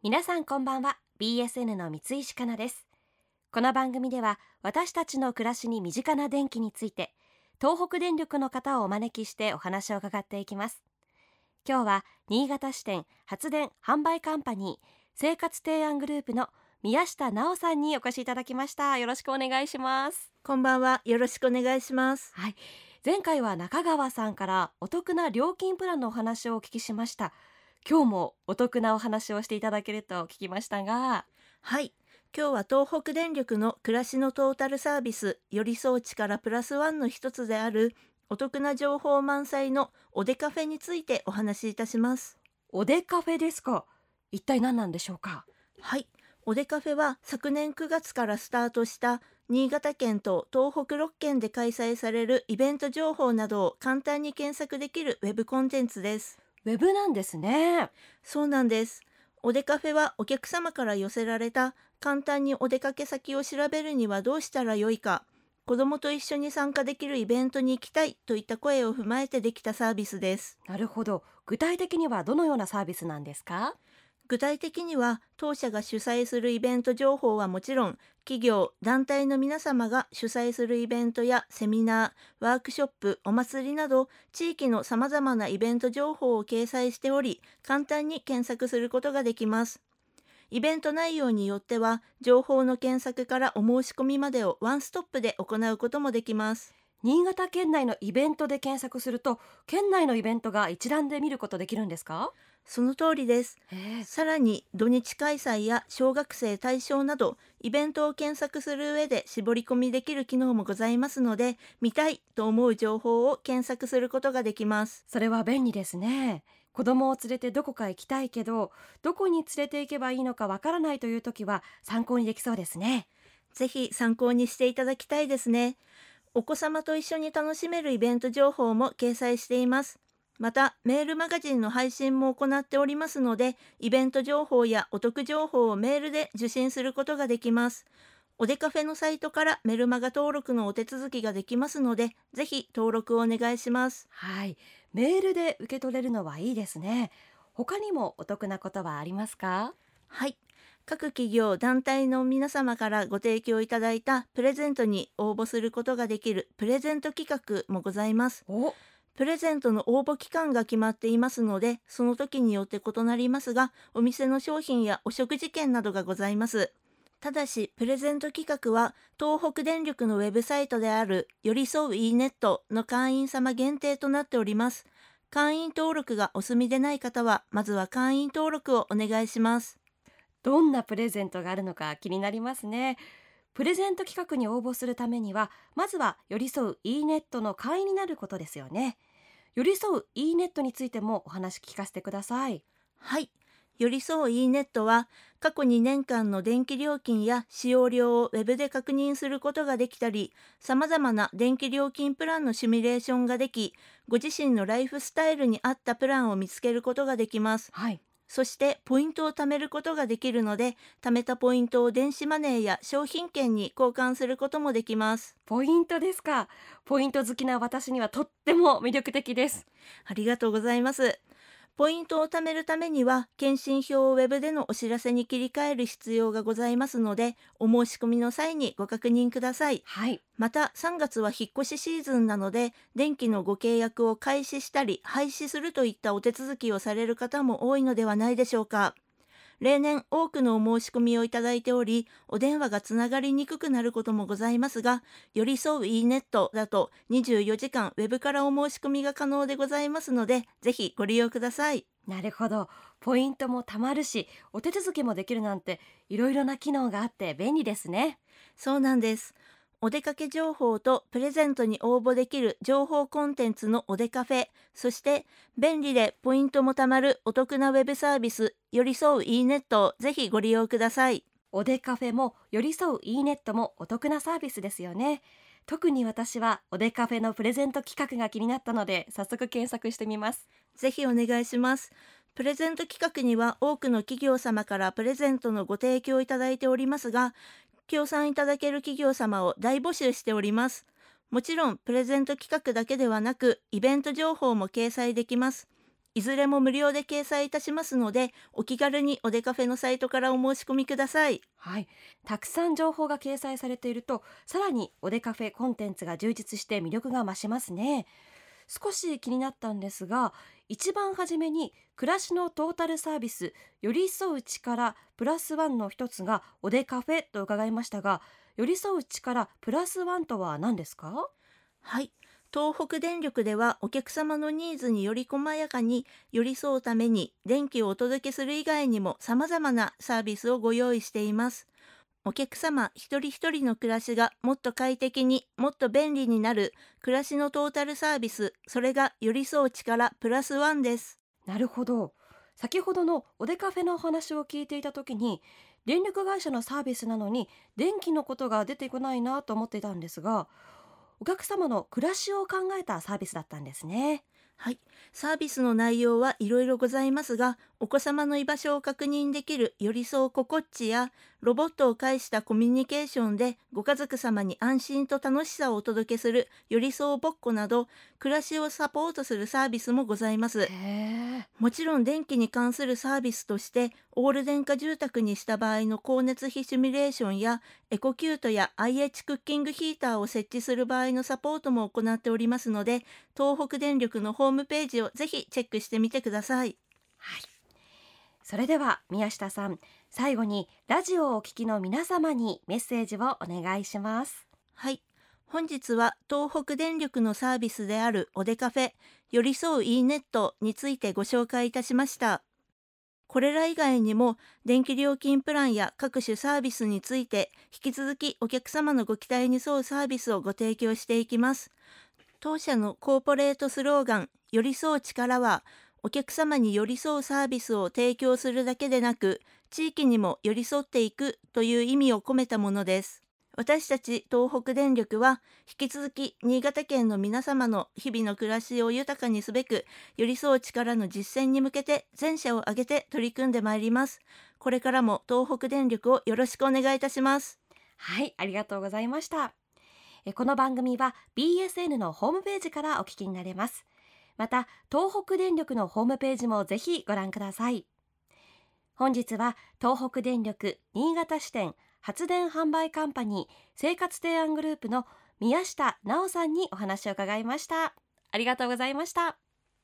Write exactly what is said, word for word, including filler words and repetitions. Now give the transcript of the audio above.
皆さんこんばんは。 ビーエスエヌ の三石かなです。この番組では私たちの暮らしに身近な電気について東北電力の方をお招きしてお話を伺っていきます。今日は新潟支店発電販売カンパニー生活提案グループの宮下直さんにお越しいただきました。よろしくお願いします。 こんばんは。よろしくお願いします。 はい、前回は中川さんからお得な料金プランのお話をお聞きしました。今日もお得なお話をしていただけると聞きましたが。 はい。今日は東北電力の暮らしのトータルサービス、よりそうちからプラスワンの一つであるお得な情報満載のおでカフェについてお話しいたします。 おでカフェですか。一体何なんでしょうか。 はい。おでカフェは昨年くがつからスタートした新潟県と東北ろっけんで開催されるイベント情報などを簡単に検索できるウェブコンテンツです。 ウェブなんですね。 そうなんです。おでカフェはお客様から寄せられた簡単にお出かけ先を調べるにはどうしたらよいか、子どもと一緒に参加できるイベントに行きたいといった声を踏まえてできたサービスです。 なるほど。具体的にはどのようなサービスなんですか。 具体的には当社が主催するイベント情報はもちろん、企業団体の皆様が主催するイベントやセミナー、ワークショップ、お祭りなど地域のさまざまなイベント情報を掲載しており、簡単に検索することができます。イベント内容によっては情報の検索からお申し込みまでをワンストップで行うこともできます。 新潟県内のイベントで検索すると県内のイベントが一覧で見ることできるんですか。 その通りです。 えー、 さらに土日開催や小学生対象などイベントを検索する上で絞り込みできる機能もございますので、見たいと思う情報を検索することができます。 それは便利ですね。子供を連れてどこか行きたいけどどこに連れて行けばいいのかわからないという時は参考にできそうですね。 ぜひ参考にしていただきたいですね。お子様と一緒に楽しめるイベント情報も掲載しています。またメールマガジンの配信も行っておりますので、イベント情報やお得情報をメールで受信することができます。おでカフェのサイトからメルマガ登録のお手続きができますので、ぜひ登録をお願いします。 はい、メールで受け取れるのはいいですね。他にもお得なことはありますか。 はい。各企業団体の皆様からご提供いただいたプレゼントに応募することができるプレゼント企画もございます。 お、 プレゼントの応募期間が決まっていますので、その時によって異なりますが、お店の商品やお食事券などがございます。ただし、プレゼント企画は東北電力のウェブサイトであるよりそう e ネットの会員様限定となっております。会員登録がお済みでない方は、まずは会員登録をお願いします。 どんなプレゼントがあるのか気になりますね。プレゼント企画に応募するためにはまずは寄り添う e ネットの会員になることですよね。寄り添う e ネットについてもお話聞かせてください。 はい。よりそう e ネットは過去にねんかんの電気料金や使用量をウェブで確認することができたり、さまざまな電気料金プランのシミュレーションができ、ご自身のライフスタイルに合ったプランを見つけることができます。 はい、 そしてポイントを貯めることができるので、貯めたポイントを電子マネーや商品券に交換することもできます。 ポイントですか。ポイント好きな私にはとっても魅力的です。 ありがとうございます。ポイントを貯めるためには検診票をウェブでのお知らせに切り替える必要がございますので、お申し込みの際にご確認ください。 はい、 またさんがつは引っ越しシーズンなので、電気のご契約を開始したり廃止するといったお手続きをされる方も多いのではないでしょうか。例年多くのお申し込みをいただいており、お電話がつながりにくくなることもございますが、寄り添う e ネットだとにじゅうよじかんウェブからお申し込みが可能でございますので、ぜひご利用ください。 なるほど。ポイントも貯まるしお手続きもできるなんていろいろな機能があって便利ですね。 そうなんです。お出かけ情報とプレゼントに応募できる情報コンテンツのおでカフェ、そして便利でポイントも貯まるお得なウェブサービス寄り添う e ネットをぜひご利用ください。 おでカフェも寄り添う e ネットもお得なサービスですよね。特に私はおでカフェのプレゼント企画が気になったので早速検索してみます。 ぜひお願いします。プレゼント企画には多くの企業様からプレゼントのご提供いただいておりますが、協賛いただける企業様を大募集しております。もちろんプレゼント企画だけではなくイベント情報も掲載できます。 いずれも無料で掲載いたしますので、お気軽におでカフェのサイトからお申し込みください。 はい、たくさん情報が掲載されていると、さらにおでカフェコンテンツが充実して魅力が増しますね。少し気になったんですが、一番初めに暮らしのトータルサービス、寄り添う力プラスワンの一つがおでカフェと伺いましたが、寄り添う力プラスワンとは何ですか？ はい。東北電力ではお客様のニーズにより細やかに寄り添うために電気をお届けする以外にも様々なサービスをご用意しています。お客様一人一人の暮らしがもっと快適にもっと便利になる暮らしのトータルサービス、それが寄り添う力プラスワンです。 なるほど。先ほどのおでカフェのお話を聞いていた時に、電力会社のサービスなのに電気のことが出てこないなと思っていたんですが、お客様の暮らしを考えたサービスだったんですね。 はい。サービスの内容はいろいろございますが、お子様の居場所を確認できる寄り添うココッチや、ロボットを介したコミュニケーションでご家族様に安心と楽しさをお届けする寄り添うぼっこなど、暮らしをサポートするサービスもございます。 へえ。 もちろん電気に関するサービスとして、オール電化住宅にした場合の光熱費シミュレーションや、エコキュートや アイエイチ クッキングヒーターを設置する場合のサポートも行っておりますので、東北電力のホームページをぜひチェックしてみてください。 はい。それでは宮下さん、最後にラジオをお聞きの皆様にメッセージをお願いします。 はい。本日は東北電力のサービスであるおでカフェ、寄り添う e ネットについてご紹介いたしました。これら以外にも電気料金プランや各種サービスについて引き続きお客様のご期待に沿うサービスをご提供していきます。当社のコーポレートスローガン、寄り添う力は、お客様に寄り添うサービスを提供するだけでなく、地域にも寄り添っていくという意味を込めたものです。私たち東北電力は、引き続き新潟県の皆様の日々の暮らしを豊かにすべく、寄り添う力の実践に向けて全社を挙げて取り組んでまいります。これからも東北電力をよろしくお願いいたします。 はい、ありがとうございました。えこの番組は ビーエスエヌ のホームページからお聞きになれます。また東北電力のホームページもぜひご覧ください。本日は東北電力新潟支店発電販売カンパニー生活提案グループの宮下直さんにお話を伺いました。ありがとうございました。